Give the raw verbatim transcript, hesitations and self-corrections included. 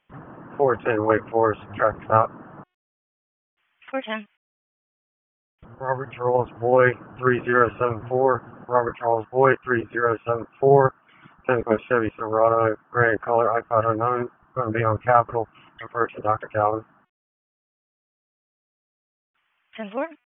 four ten Wake Forest, track stop. four ten. Robert Charles Boy, three zero seven four. Robert Charles Boy, three zero seven four. Technical Chevy Silverado, gray color, I five oh nine. Going to be on Capitol, approaching Doctor Calvin. ten four.